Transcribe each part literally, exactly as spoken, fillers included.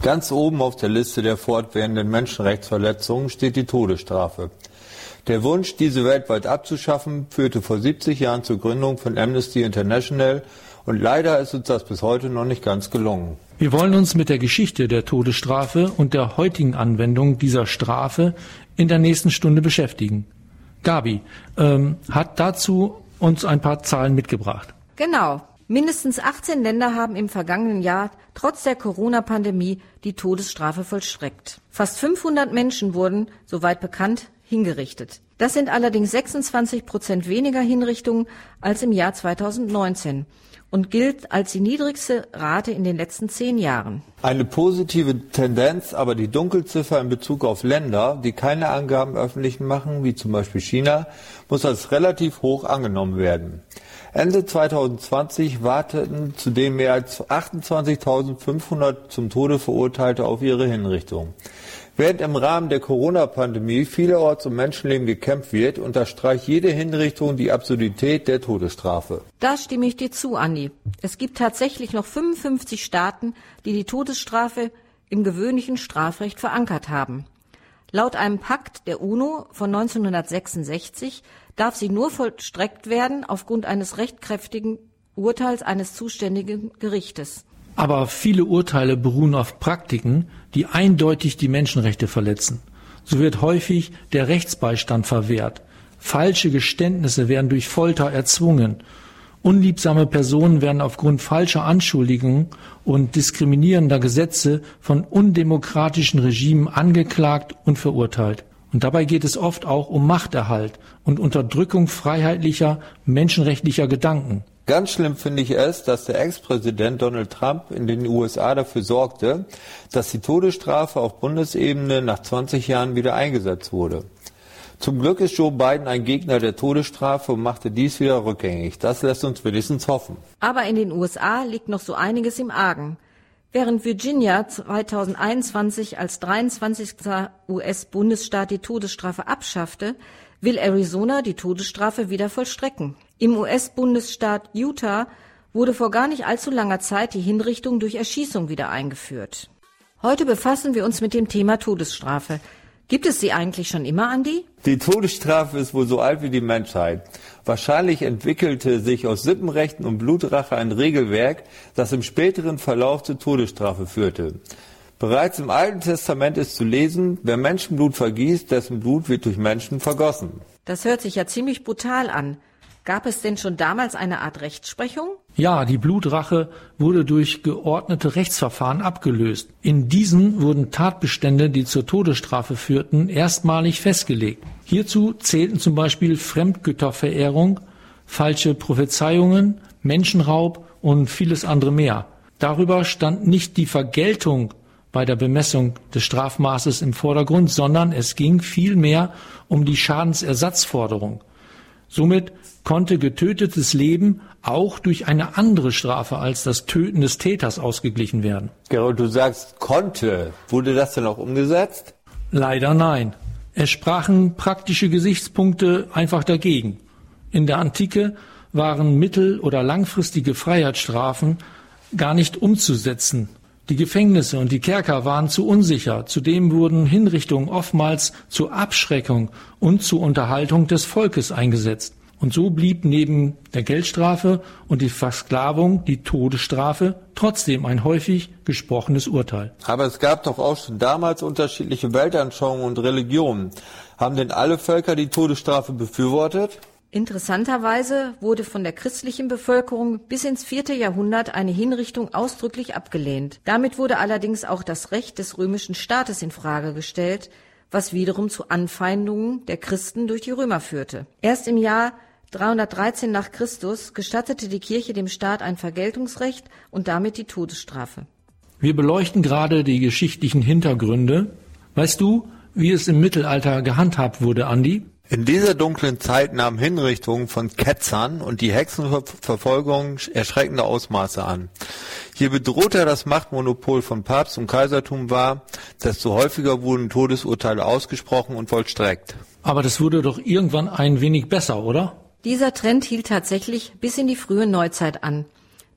Ganz oben auf der Liste der fortwährenden Menschenrechtsverletzungen steht die Todesstrafe. Der Wunsch, diese weltweit abzuschaffen, führte vor siebzig Jahren zur Gründung von Amnesty International und leider ist uns das bis heute noch nicht ganz gelungen. Wir wollen uns mit der Geschichte der Todesstrafe und der heutigen Anwendung dieser Strafe in der nächsten Stunde beschäftigen. Gabi ähm, hat dazu uns ein paar Zahlen mitgebracht. Genau. Mindestens achtzehn Länder haben im vergangenen Jahr trotz der Corona-Pandemie die Todesstrafe vollstreckt. Fast fünfhundert Menschen wurden, soweit bekannt, hingerichtet. Das sind allerdings sechsundzwanzig Prozent weniger Hinrichtungen als im Jahr zweitausendneunzehn und gilt als die niedrigste Rate in den letzten zehn Jahren. Eine positive Tendenz, aber die Dunkelziffer in Bezug auf Länder, die keine Angaben öffentlich machen, wie zum Beispiel China, muss als relativ hoch angenommen werden. Ende zweitausendzwanzig warteten zudem mehr als achtundzwanzigtausendfünfhundert zum Tode Verurteilte auf ihre Hinrichtung. Während im Rahmen der Corona-Pandemie vielerorts um Menschenleben gekämpft wird, unterstreicht jede Hinrichtung die Absurdität der Todesstrafe. Da stimme ich dir zu, Andi. Es gibt tatsächlich noch fünfundfünfzig Staaten, die die Todesstrafe im gewöhnlichen Strafrecht verankert haben. Laut einem Pakt der UNO von neunzehnhundertsechsundsechzig darf sie nur vollstreckt werden aufgrund eines rechtkräftigen Urteils eines zuständigen Gerichtes. Aber viele Urteile beruhen auf Praktiken, die eindeutig die Menschenrechte verletzen. So wird häufig der Rechtsbeistand verwehrt. Falsche Geständnisse werden durch Folter erzwungen. Unliebsame Personen werden aufgrund falscher Anschuldigungen und diskriminierender Gesetze von undemokratischen Regimen angeklagt und verurteilt. Und dabei geht es oft auch um Machterhalt und Unterdrückung freiheitlicher, menschenrechtlicher Gedanken. Ganz schlimm finde ich es, dass der Ex-Präsident Donald Trump in den U S A dafür sorgte, dass die Todesstrafe auf Bundesebene nach zwanzig Jahren wieder eingesetzt wurde. Zum Glück ist Joe Biden ein Gegner der Todesstrafe und machte dies wieder rückgängig. Das lässt uns wenigstens hoffen. Aber in den U S A liegt noch so einiges im Argen. Während Virginia zweitausendeinundzwanzig als dreiundzwanzigster U S-Bundesstaat die Todesstrafe abschaffte, will Arizona die Todesstrafe wieder vollstrecken. Im U S-Bundesstaat Utah wurde vor gar nicht allzu langer Zeit die Hinrichtung durch Erschießung wieder eingeführt. Heute befassen wir uns mit dem Thema Todesstrafe. Gibt es sie eigentlich schon immer, Andi? Die Todesstrafe ist wohl so alt wie die Menschheit. Wahrscheinlich entwickelte sich aus Sippenrechten und Blutrache ein Regelwerk, das im späteren Verlauf zur Todesstrafe führte. Bereits im Alten Testament ist zu lesen, wer Menschenblut vergießt, dessen Blut wird durch Menschen vergossen. Das hört sich ja ziemlich brutal an. Gab es denn schon damals eine Art Rechtsprechung? Ja, die Blutrache wurde durch geordnete Rechtsverfahren abgelöst. In diesen wurden Tatbestände, die zur Todesstrafe führten, erstmalig festgelegt. Hierzu zählten zum Beispiel Fremdgötterverehrung, falsche Prophezeiungen, Menschenraub und vieles andere mehr. Darüber stand nicht die Vergeltung bei der Bemessung des Strafmaßes im Vordergrund, sondern es ging vielmehr um die Schadensersatzforderung. Somit konnte getötetes Leben auch durch eine andere Strafe als das Töten des Täters ausgeglichen werden. Gerald, du sagst konnte. Wurde das denn auch umgesetzt? Leider nein. Es sprachen praktische Gesichtspunkte einfach dagegen. In der Antike waren mittel- oder langfristige Freiheitsstrafen gar nicht umzusetzen. Die Gefängnisse und die Kerker waren zu unsicher. Zudem wurden Hinrichtungen oftmals zur Abschreckung und zur Unterhaltung des Volkes eingesetzt. Und so blieb neben der Geldstrafe und die Versklavung die Todesstrafe trotzdem ein häufig gesprochenes Urteil. Aber es gab doch auch schon damals unterschiedliche Weltanschauungen und Religionen. Haben denn alle Völker die Todesstrafe befürwortet? Interessanterweise wurde von der christlichen Bevölkerung bis ins vierte Jahrhundert eine Hinrichtung ausdrücklich abgelehnt. Damit wurde allerdings auch das Recht des römischen Staates in Frage gestellt, was wiederum zu Anfeindungen der Christen durch die Römer führte. Erst im Jahr dreihundertdreizehn nach Christus gestattete die Kirche dem Staat ein Vergeltungsrecht und damit die Todesstrafe. Wir beleuchten gerade die geschichtlichen Hintergründe. Weißt du, wie es im Mittelalter gehandhabt wurde, Andi? In dieser dunklen Zeit nahmen Hinrichtungen von Ketzern und die Hexenverfolgung erschreckende Ausmaße an. Je bedrohter das Machtmonopol von Papst und Kaisertum war, desto häufiger wurden Todesurteile ausgesprochen und vollstreckt. Aber das wurde doch irgendwann ein wenig besser, oder? Dieser Trend hielt tatsächlich bis in die frühe Neuzeit an.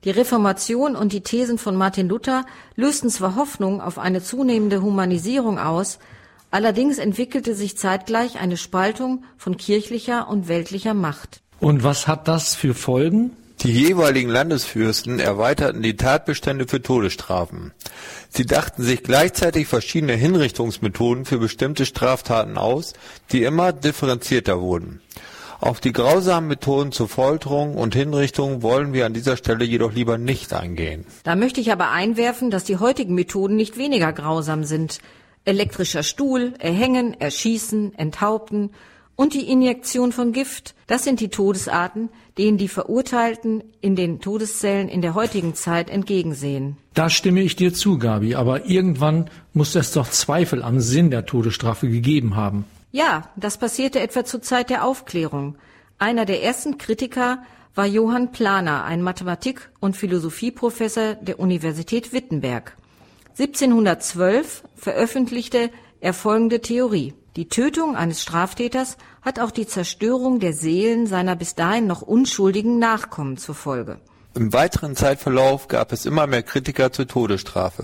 Die Reformation und die Thesen von Martin Luther lösten zwar Hoffnung auf eine zunehmende Humanisierung aus, allerdings entwickelte sich zeitgleich eine Spaltung von kirchlicher und weltlicher Macht. Und was hat das für Folgen? Die jeweiligen Landesfürsten erweiterten die Tatbestände für Todesstrafen. Sie dachten sich gleichzeitig verschiedene Hinrichtungsmethoden für bestimmte Straftaten aus, die immer differenzierter wurden. Auf die grausamen Methoden zur Folterung und Hinrichtung wollen wir an dieser Stelle jedoch lieber nicht eingehen. Da möchte ich aber einwerfen, dass die heutigen Methoden nicht weniger grausam sind. Elektrischer Stuhl, Erhängen, Erschießen, Enthaupten und die Injektion von Gift, das sind die Todesarten, denen die Verurteilten in den Todeszellen in der heutigen Zeit entgegensehen. Da stimme ich dir zu, Gabi, aber irgendwann muss es doch Zweifel am Sinn der Todesstrafe gegeben haben. Ja, das passierte etwa zur Zeit der Aufklärung. Einer der ersten Kritiker war Johann Planer, ein Mathematik- und Philosophieprofessor der Universität Wittenberg. siebzehnhundertzwölf veröffentlichte er folgende Theorie. Die Tötung eines Straftäters hat auch die Zerstörung der Seelen seiner bis dahin noch unschuldigen Nachkommen zur Folge. Im weiteren Zeitverlauf gab es immer mehr Kritiker zur Todesstrafe.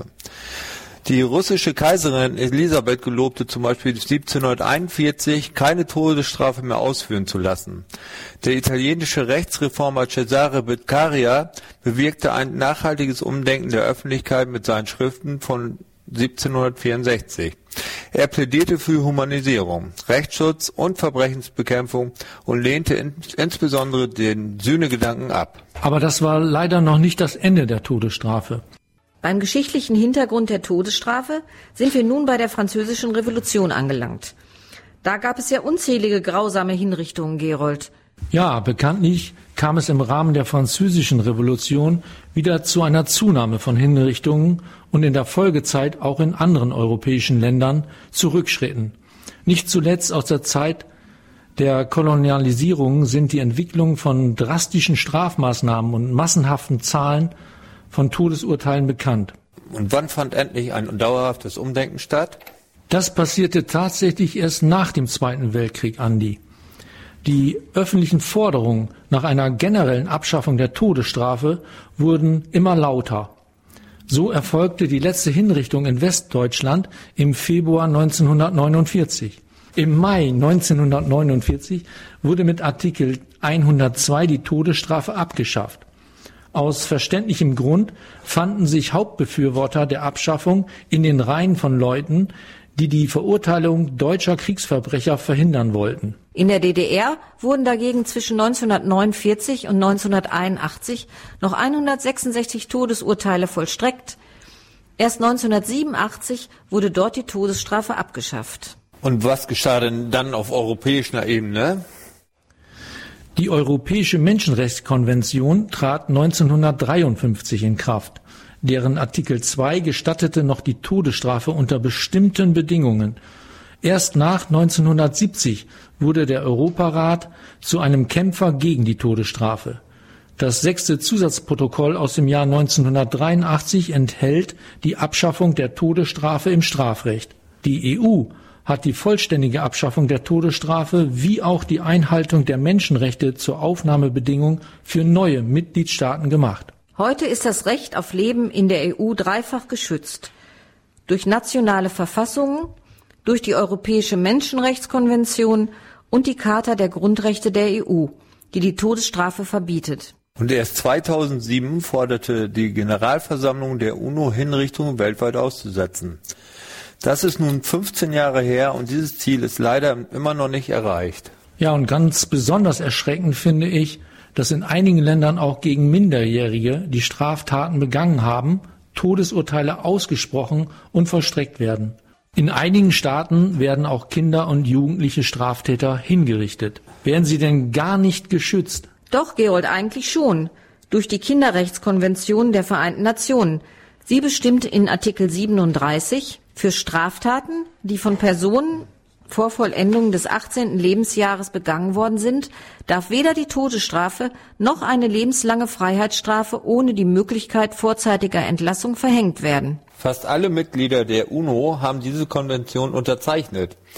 Die russische Kaiserin Elisabeth gelobte zum Beispiel siebzehnhunderteinundvierzig, keine Todesstrafe mehr ausführen zu lassen. Der italienische Rechtsreformer Cesare Beccaria bewirkte ein nachhaltiges Umdenken der Öffentlichkeit mit seinen Schriften von siebzehnhundertvierundsechzig. Er plädierte für Humanisierung, Rechtsschutz und Verbrechensbekämpfung und lehnte in, insbesondere den Sühnegedanken ab. Aber das war leider noch nicht das Ende der Todesstrafe. Beim geschichtlichen Hintergrund der Todesstrafe sind wir nun bei der Französischen Revolution angelangt. Da gab es ja unzählige grausame Hinrichtungen, Gerold. Ja, bekanntlich kam es im Rahmen der Französischen Revolution wieder zu einer Zunahme von Hinrichtungen und in der Folgezeit auch in anderen europäischen Ländern zu Rückschritten. Nicht zuletzt aus der Zeit der Kolonialisierung sind die Entwicklung von drastischen Strafmaßnahmen und massenhaften Zahlen von Todesurteilen bekannt. Und wann fand endlich ein dauerhaftes Umdenken statt? Das passierte tatsächlich erst nach dem Zweiten Weltkrieg, Andi. Die öffentlichen Forderungen nach einer generellen Abschaffung der Todesstrafe wurden immer lauter. So erfolgte die letzte Hinrichtung in Westdeutschland im Februar neunzehnhundertneunundvierzig. Im Mai neunzehnhundertneunundvierzig wurde mit Artikel hundertzwei die Todesstrafe abgeschafft. Aus verständlichem Grund fanden sich Hauptbefürworter der Abschaffung in den Reihen von Leuten, die die Verurteilung deutscher Kriegsverbrecher verhindern wollten. In der D D R wurden dagegen zwischen neunzehnhundertneunundvierzig und neunzehnhunderteinundachtzig noch hundertsechsundsechzig Todesurteile vollstreckt. Erst neunzehnhundertsiebenundachtzig wurde dort die Todesstrafe abgeschafft. Und was geschah denn dann auf europäischer Ebene? Die Europäische Menschenrechtskonvention trat neunzehnhundertdreiundfünfzig in Kraft. Deren Artikel zwei gestattete noch die Todesstrafe unter bestimmten Bedingungen. Erst nach neunzehnhundertsiebzig wurde der Europarat zu einem Kämpfer gegen die Todesstrafe. Das sechste Zusatzprotokoll aus dem Jahr neunzehnhundertdreiundachtzig enthält die Abschaffung der Todesstrafe im Strafrecht. Die E U hat die vollständige Abschaffung der Todesstrafe wie auch die Einhaltung der Menschenrechte zur Aufnahmebedingung für neue Mitgliedstaaten gemacht. Heute ist das Recht auf Leben in der E U dreifach geschützt. Durch nationale Verfassungen, durch die Europäische Menschenrechtskonvention und die Charta der Grundrechte der E U, die die Todesstrafe verbietet. Und erst zweitausendsieben forderte die Generalversammlung der UNO Hinrichtungen weltweit auszusetzen. Das ist nun fünfzehn Jahre her und dieses Ziel ist leider immer noch nicht erreicht. Ja, und ganz besonders erschreckend finde ich, dass in einigen Ländern auch gegen Minderjährige, die Straftaten begangen haben, Todesurteile ausgesprochen und vollstreckt werden. In einigen Staaten werden auch Kinder und jugendliche Straftäter hingerichtet. Werden sie denn gar nicht geschützt? Doch, Gerold, eigentlich schon. Durch die Kinderrechtskonvention der Vereinten Nationen. Sie bestimmt in Artikel siebenunddreißig, für Straftaten, die von Personen vor Vollendung des achtzehnten Lebensjahres begangen worden sind, darf weder die Todesstrafe noch eine lebenslange Freiheitsstrafe ohne die Möglichkeit vorzeitiger Entlassung verhängt werden. Fast alle Mitglieder der UNO haben diese Konvention unterzeichnet.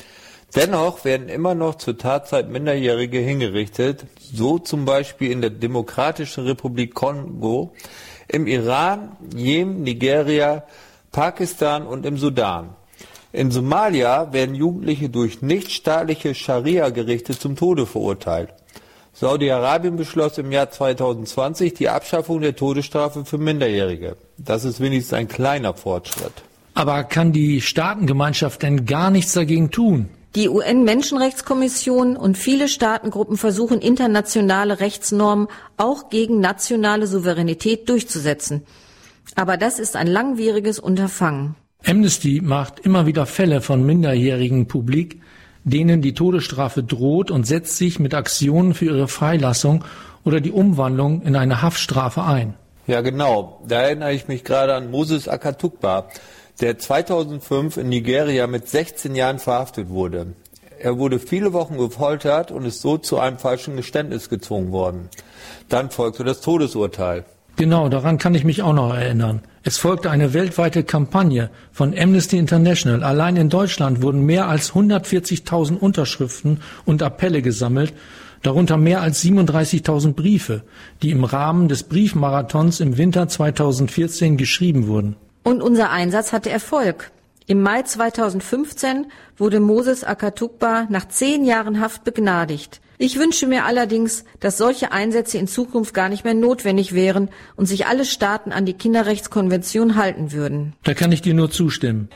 Dennoch werden immer noch zur Tatzeit Minderjährige hingerichtet, so zum Beispiel in der Demokratischen Republik Kongo, im Iran, Jemen, Nigeria, Pakistan und im Sudan. In Somalia werden Jugendliche durch nichtstaatliche Scharia-Gerichte zum Tode verurteilt. Saudi-Arabien beschloss im Jahr zweitausendzwanzig die Abschaffung der Todesstrafe für Minderjährige. Das ist wenigstens ein kleiner Fortschritt. Aber kann die Staatengemeinschaft denn gar nichts dagegen tun? Die U N-Menschenrechtskommission und viele Staatengruppen versuchen, internationale Rechtsnormen auch gegen nationale Souveränität durchzusetzen. Aber das ist ein langwieriges Unterfangen. Amnesty macht immer wieder Fälle von Minderjährigen publik, denen die Todesstrafe droht, und setzt sich mit Aktionen für ihre Freilassung oder die Umwandlung in eine Haftstrafe ein. Ja, genau. Da erinnere ich mich gerade an Moses Akatukba, der zweitausendfünf in Nigeria mit sechzehn Jahren verhaftet wurde. Er wurde viele Wochen gefoltert und ist so zu einem falschen Geständnis gezwungen worden. Dann folgte das Todesurteil. Genau, daran kann ich mich auch noch erinnern. Es folgte eine weltweite Kampagne von Amnesty International. Allein in Deutschland wurden mehr als hundertvierzigtausend Unterschriften und Appelle gesammelt, darunter mehr als siebenunddreißigtausend Briefe, die im Rahmen des Briefmarathons im Winter zweitausendvierzehn geschrieben wurden. Und unser Einsatz hatte Erfolg. Im Mai zweitausendfünfzehn wurde Moses Akatukba nach zehn Jahren Haft begnadigt. Ich wünsche mir allerdings, dass solche Einsätze in Zukunft gar nicht mehr notwendig wären und sich alle Staaten an die Kinderrechtskonvention halten würden. Da kann ich dir nur zustimmen.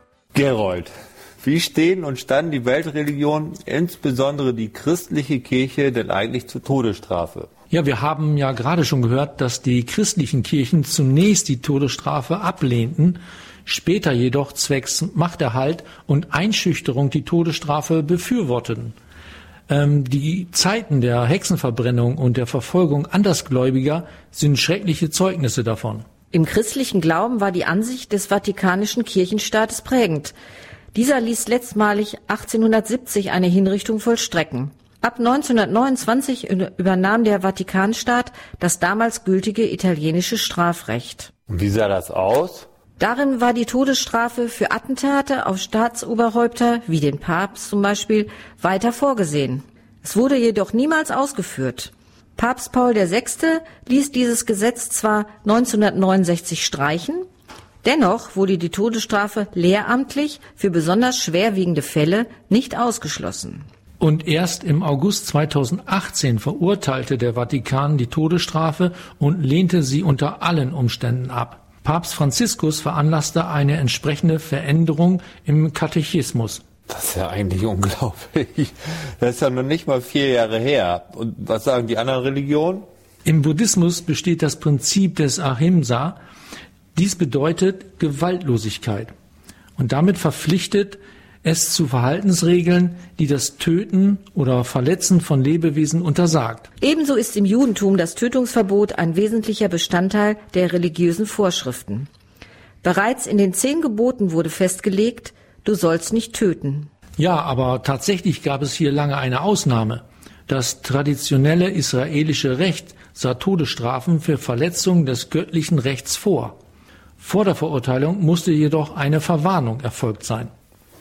Gerold, wie stehen und standen die Weltreligionen, insbesondere die christliche Kirche, denn eigentlich zur Todesstrafe? Ja, wir haben ja gerade schon gehört, dass die christlichen Kirchen zunächst die Todesstrafe ablehnten, später jedoch zwecks Machterhalt und Einschüchterung die Todesstrafe befürworteten. Ähm, die Zeiten der Hexenverbrennung und der Verfolgung Andersgläubiger sind schreckliche Zeugnisse davon. Im christlichen Glauben war die Ansicht des Vatikanischen Kirchenstaates prägend. Dieser ließ letztmalig achtzehnhundertsiebzig eine Hinrichtung vollstrecken. Ab neunzehnhundertneunundzwanzig übernahm der Vatikanstaat das damals gültige italienische Strafrecht. Und wie sah das aus? Darin war die Todesstrafe für Attentate auf Staatsoberhäupter, wie den Papst zum Beispiel, weiter vorgesehen. Es wurde jedoch niemals ausgeführt. Papst Paul der Sechste ließ dieses Gesetz zwar neunzehnhundertneunundsechzig streichen, dennoch wurde die Todesstrafe lehramtlich für besonders schwerwiegende Fälle nicht ausgeschlossen. Und erst im August zweitausendachtzehn verurteilte der Vatikan die Todesstrafe und lehnte sie unter allen Umständen ab. Papst Franziskus veranlasste eine entsprechende Veränderung im Katechismus. Das ist ja eigentlich unglaublich. Das ist ja noch nicht mal vier Jahre her. Und was sagen die anderen Religionen? Im Buddhismus besteht das Prinzip des Ahimsa. Dies bedeutet Gewaltlosigkeit. Und damit verpflichtet es zu Verhaltensregeln, die das Töten oder Verletzen von Lebewesen untersagt. Ebenso ist im Judentum das Tötungsverbot ein wesentlicher Bestandteil der religiösen Vorschriften. Bereits in den zehn Geboten wurde festgelegt, du sollst nicht töten. Ja, aber tatsächlich gab es hier lange eine Ausnahme. Das traditionelle israelische Recht sah Todesstrafen für Verletzung des göttlichen Rechts vor. Vor der Verurteilung musste jedoch eine Verwarnung erfolgt sein.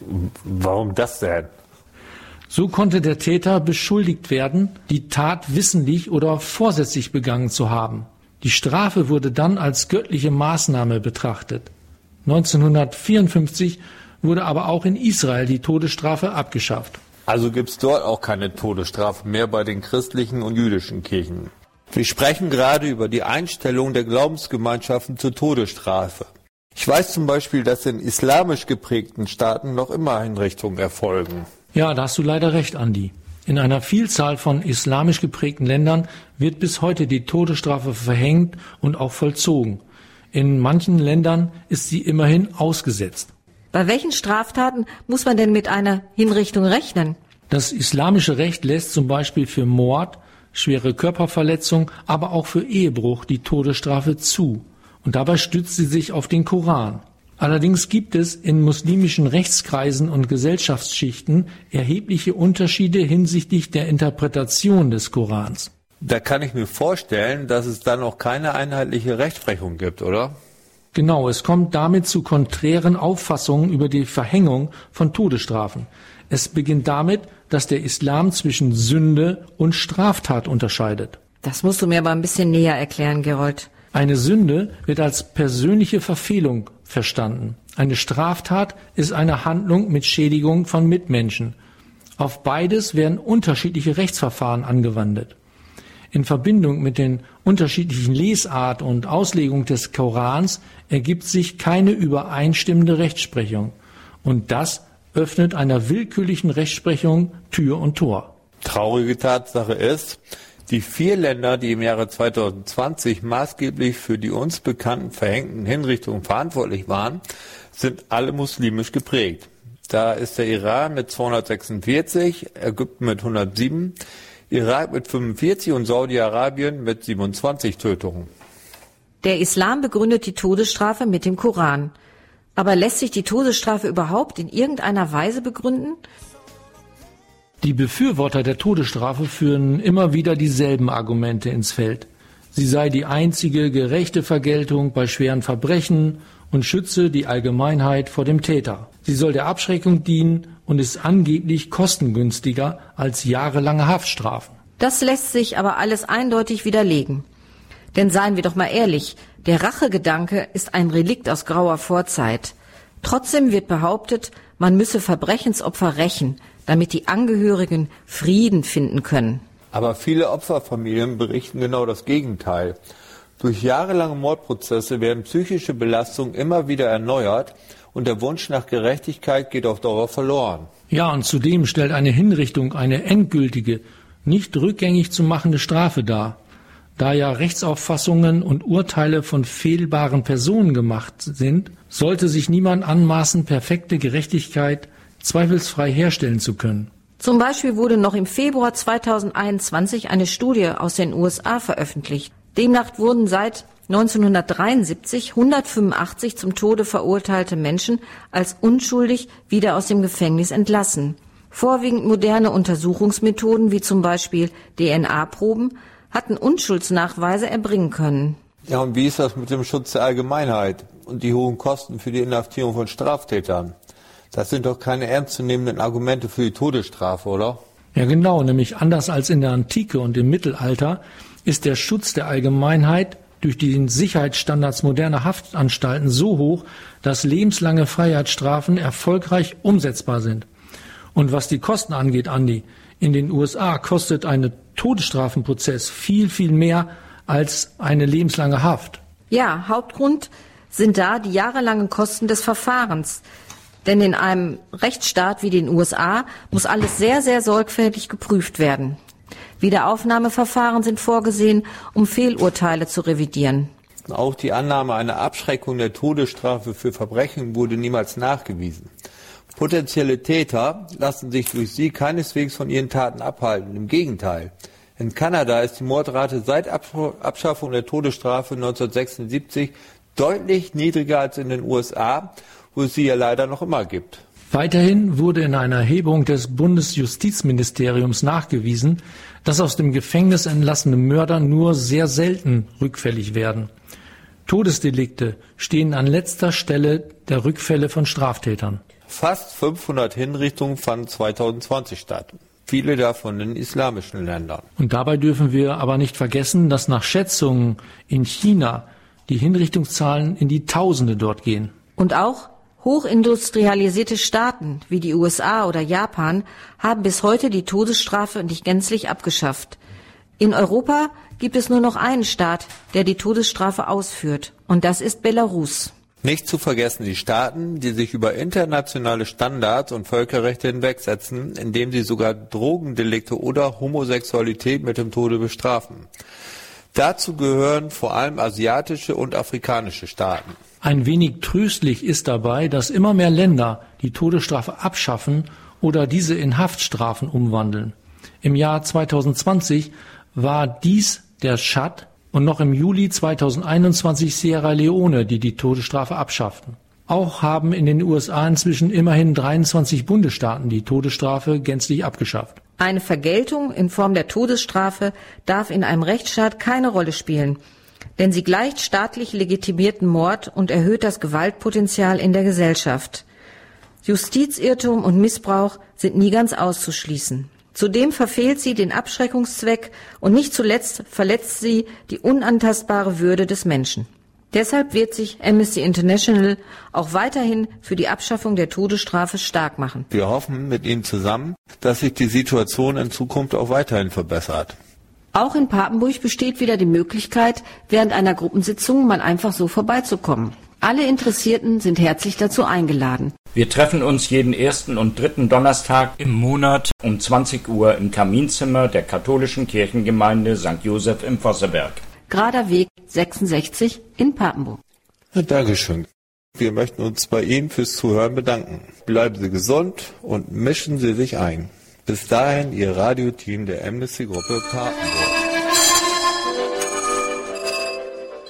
Warum das denn? So konnte der Täter beschuldigt werden, die Tat wissentlich oder vorsätzlich begangen zu haben. Die Strafe wurde dann als göttliche Maßnahme betrachtet. neunzehnhundertvierundfünfzig wurde aber auch in Israel die Todesstrafe abgeschafft. Also gibt es dort auch keine Todesstrafe mehr bei den christlichen und jüdischen Kirchen. Wir sprechen gerade über die Einstellung der Glaubensgemeinschaften zur Todesstrafe. Ich weiß zum Beispiel, dass in islamisch geprägten Staaten noch immer Hinrichtungen erfolgen. Ja, da hast du leider recht, Andi. In einer Vielzahl von islamisch geprägten Ländern wird bis heute die Todesstrafe verhängt und auch vollzogen. In manchen Ländern ist sie immerhin ausgesetzt. Bei welchen Straftaten muss man denn mit einer Hinrichtung rechnen? Das islamische Recht lässt zum Beispiel für Mord, schwere Körperverletzung, aber auch für Ehebruch die Todesstrafe zu. Und dabei stützt sie sich auf den Koran. Allerdings gibt es in muslimischen Rechtskreisen und Gesellschaftsschichten erhebliche Unterschiede hinsichtlich der Interpretation des Korans. Da kann ich mir vorstellen, dass es dann auch keine einheitliche Rechtsprechung gibt, oder? Genau, es kommt damit zu konträren Auffassungen über die Verhängung von Todesstrafen. Es beginnt damit, dass der Islam zwischen Sünde und Straftat unterscheidet. Das musst du mir aber ein bisschen näher erklären, Gerold. Eine Sünde wird als persönliche Verfehlung verstanden. Eine Straftat ist eine Handlung mit Schädigung von Mitmenschen. Auf beides werden unterschiedliche Rechtsverfahren angewandt. In Verbindung mit den unterschiedlichen Lesart und Auslegung des Korans ergibt sich keine übereinstimmende Rechtsprechung. Und das öffnet einer willkürlichen Rechtsprechung Tür und Tor. Traurige Tatsache ist, die vier Länder, die im Jahre zweitausendzwanzig maßgeblich für die uns bekannten verhängten Hinrichtungen verantwortlich waren, sind alle muslimisch geprägt. Da ist der Iran mit zweihundertsechsundvierzig, Ägypten mit hundertsieben, Irak mit fünfundvierzig und Saudi-Arabien mit siebenundzwanzig Tötungen. Der Islam begründet die Todesstrafe mit dem Koran. Aber lässt sich die Todesstrafe überhaupt in irgendeiner Weise begründen? Die Befürworter der Todesstrafe führen immer wieder dieselben Argumente ins Feld. Sie sei die einzige gerechte Vergeltung bei schweren Verbrechen und schütze die Allgemeinheit vor dem Täter. Sie soll der Abschreckung dienen und ist angeblich kostengünstiger als jahrelange Haftstrafen. Das lässt sich aber alles eindeutig widerlegen. Denn seien wir doch mal ehrlich, der Rachegedanke ist ein Relikt aus grauer Vorzeit. Trotzdem wird behauptet, man müsse Verbrechensopfer rächen, damit die Angehörigen Frieden finden können. Aber viele Opferfamilien berichten genau das Gegenteil. Durch jahrelange Mordprozesse werden psychische Belastungen immer wieder erneuert und der Wunsch nach Gerechtigkeit geht auf Dauer verloren. Ja, und zudem stellt eine Hinrichtung eine endgültige, nicht rückgängig zu machende Strafe dar. Da ja Rechtsauffassungen und Urteile von fehlbaren Personen gemacht sind, sollte sich niemand anmaßen, perfekte Gerechtigkeit zweifelsfrei herstellen zu können. Zum Beispiel wurde noch im Februar zweitausendeinundzwanzig eine Studie aus den U S A veröffentlicht. Demnach wurden seit neunzehnhundertdreiundsiebzig hundertfünfundachtzig zum Tode verurteilte Menschen als unschuldig wieder aus dem Gefängnis entlassen. Vorwiegend moderne Untersuchungsmethoden wie zum Beispiel D N A-Proben hatten Unschuldsnachweise erbringen können. Ja, und wie ist das mit dem Schutz der Allgemeinheit und die hohen Kosten für die Inhaftierung von Straftätern? Das sind doch keine ernstzunehmenden Argumente für die Todesstrafe, oder? Ja, genau, nämlich anders als in der Antike und im Mittelalter ist der Schutz der Allgemeinheit durch die Sicherheitsstandards moderner Haftanstalten so hoch, dass lebenslange Freiheitsstrafen erfolgreich umsetzbar sind. Und was die Kosten angeht, Andi, in den U S A kostet ein Todesstrafenprozess viel, viel mehr als eine lebenslange Haft. Ja, Hauptgrund sind da die jahrelangen Kosten des Verfahrens. Denn in einem Rechtsstaat wie den U S A muss alles sehr, sehr sorgfältig geprüft werden. Wiederaufnahmeverfahren sind vorgesehen, um Fehlurteile zu revidieren. Auch die Annahme einer Abschreckung der Todesstrafe für Verbrechen wurde niemals nachgewiesen. Potenzielle Täter lassen sich durch sie keineswegs von ihren Taten abhalten. Im Gegenteil. In Kanada ist die Mordrate seit Abschaffung der Todesstrafe neunzehnhundertsechsundsiebzig deutlich niedriger als in den U S A, wo es sie ja leider noch immer gibt. Weiterhin wurde in einer Erhebung des Bundesjustizministeriums nachgewiesen, dass aus dem Gefängnis entlassene Mörder nur sehr selten rückfällig werden. Todesdelikte stehen an letzter Stelle der Rückfälle von Straftätern. Fast fünfhundert Hinrichtungen fanden zweitausendzwanzig statt. Viele davon in islamischen Ländern. Und dabei dürfen wir aber nicht vergessen, dass nach Schätzungen in China die Hinrichtungszahlen in die Tausende dort gehen. Und auch hochindustrialisierte Staaten wie die U S A oder Japan haben bis heute die Todesstrafe nicht gänzlich abgeschafft. In Europa gibt es nur noch einen Staat, der die Todesstrafe ausführt, und das ist Belarus. Nicht zu vergessen die Staaten, die sich über internationale Standards und Völkerrechte hinwegsetzen, indem sie sogar Drogendelikte oder Homosexualität mit dem Tode bestrafen. Dazu gehören vor allem asiatische und afrikanische Staaten. Ein wenig tröstlich ist dabei, dass immer mehr Länder die Todesstrafe abschaffen oder diese in Haftstrafen umwandeln. Im Jahr zweitausendzwanzig war dies der Tschad und noch im Juli zweitausendeinundzwanzig Sierra Leone, die die Todesstrafe abschafften. Auch haben in den U S A inzwischen immerhin dreiundzwanzig Bundesstaaten die Todesstrafe gänzlich abgeschafft. Eine Vergeltung in Form der Todesstrafe darf in einem Rechtsstaat keine Rolle spielen. denn sie gleicht staatlich legitimierten Mord und erhöht das Gewaltpotenzial in der Gesellschaft. Justizirrtum und Missbrauch sind nie ganz auszuschließen. Zudem verfehlt sie den Abschreckungszweck und nicht zuletzt verletzt sie die unantastbare Würde des Menschen. Deshalb wird sich Amnesty International auch weiterhin für die Abschaffung der Todesstrafe stark machen. Wir hoffen mit Ihnen zusammen, dass sich die Situation in Zukunft auch weiterhin verbessert. Auch in Papenburg besteht wieder die Möglichkeit, während einer Gruppensitzung mal einfach so vorbeizukommen. Alle Interessierten sind herzlich dazu eingeladen. Wir treffen uns jeden ersten und dritten Donnerstag im Monat um zwanzig Uhr im Kaminzimmer der katholischen Kirchengemeinde Sankt Joseph im Vosseberg. Gerader Weg sechsundsechzig in Papenburg. Ja, Dankeschön. Wir möchten uns bei Ihnen fürs Zuhören bedanken. Bleiben Sie gesund und mischen Sie sich ein. Bis dahin Ihr Radioteam der Amnesty-Gruppe Papenburg.